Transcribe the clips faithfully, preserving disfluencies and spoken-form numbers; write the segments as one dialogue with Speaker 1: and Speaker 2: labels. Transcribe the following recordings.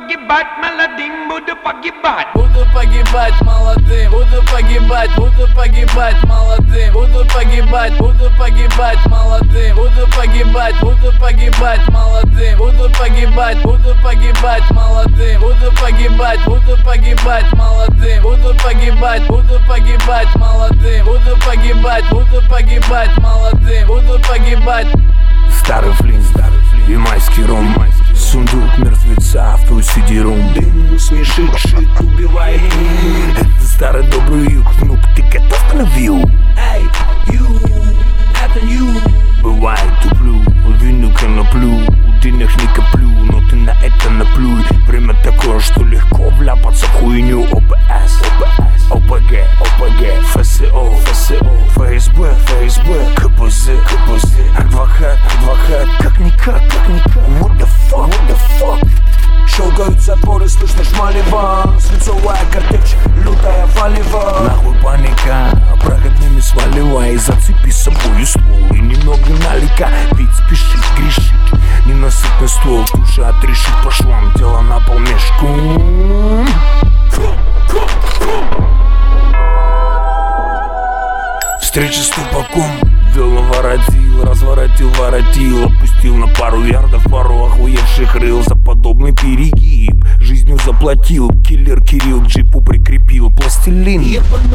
Speaker 1: погибать молодым, буду погибать.
Speaker 2: Буду погибать молодым, буду погибать, буду погибать молодым, буду погибать, буду погибать молодым, буду погибать, буду погибать молодым, буду погибать, буду погибать молодым, буду погибать, буду погибать молодым, буду погибать, буду погибать молодым, буду погибать, буду погибать молодым, буду погибать.
Speaker 3: Старый флинт, старый флинт и майский ром, майский сундук мертвеца в твой сидирум. Дым смешит, шит, убивает. Это старый добрый юг, внук, ты готов на вью? Эй, ю, это ю. Бывает туплю, вину коноплю, денег не коплю, но ты на это наплюй. Время такое, что легко вляпаться в хуйню. ОПС, ОПС, ОПГ, ОПГ, ФСО, ФСО, ФСБ, ФСБ, КПЗ, КПЗ, адвокат, адвокат, как-никак, как-никак. What the fuck, what the fuck? Щелкают затворы, слышно шмалево, свинцовая картечь, лютая валева. Нахуй паника, проходными сваливай, зацепи с собой ствол и немного налика. Ведь спешит, грешит, ненасытный ствол, душа отрешит по швам, тело на пол мешком. Встреча с тупаком, вел наворотил, разворотил, воротил, опустил на пару ярдов пару охуевших рыл. За подобный перегиб жизнью заплатил. Киллер Кирилл к джипу прикрепил пластилин.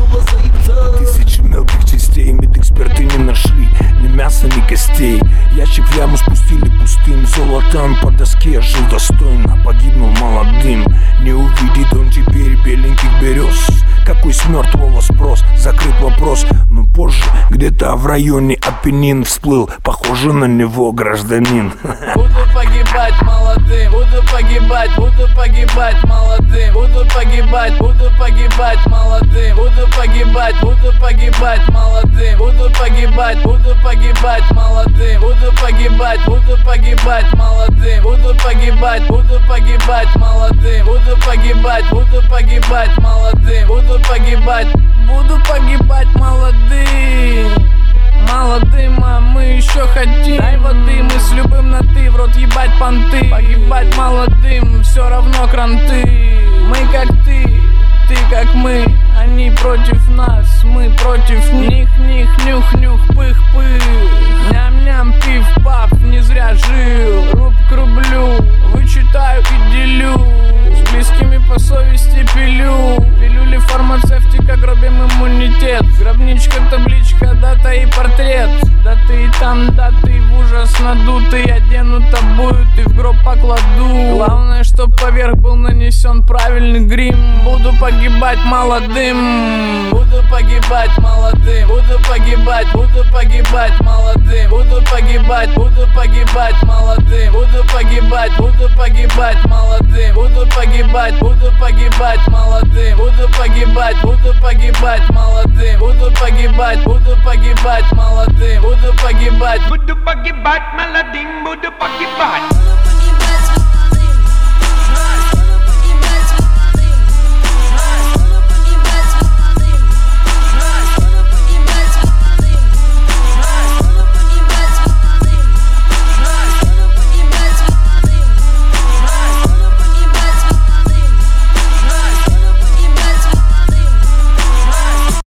Speaker 3: Тысячи мелких частей медэксперты не нашли ни мяса, ни костей. Ящик в яму спустили пустым золотом. По доске жил достойно, погибнул молодым. Не увидит он теперь беленьких берез. Какой с мертвого спрос, закрыт вопрос. Но позже где-то в районе Апеннин всплыл, похоже на него гражданин.
Speaker 2: Буду погибать молодым, буду погибать, буду погибать молодым, буду погибать, буду погибать молодым, буду погибать, буду погибать молодым, буду погибать, буду погибать молодым, буду погибать, буду погибать молодым, буду погибать, буду погибать молодым, буду погибать, буду погибать молодым, буду погибать, буду погибать молодым. Молодым, а мы еще хотим. Дай воды, мы с любым на ты, в рот ебать понты. Погибать молодым, все равно кранты. Мы как ты, ты как мы. Они против нас, мы против них. Них, нюх, нюх, пых, пых. Ням-ням, пив-паф, не зря жил. Руб к рублю, вычитаю и делю. С близкими по совести пилю. Пилюли фармацевтика, гробим иммунитет. Гробничка, табличка, дата и портрет. Да ты и там, да ты в ужас надутый. Одену обуют и в гроб покладу. Главное, чтоб поверх был нанесен правильный грим. Буду погибать молодым. Буду погибать молодым. Буду погибать, буду погибать молодым. Буду погибать, буду погибать молодым. Буду погибать, буду погибать молодым. Буду погибать, буду погибать молодым. Буду погибать, буду погибать молодым. Буду погибать, буду погибать молодым. Буду погибать,
Speaker 1: буду погибать молодым, буду погибать.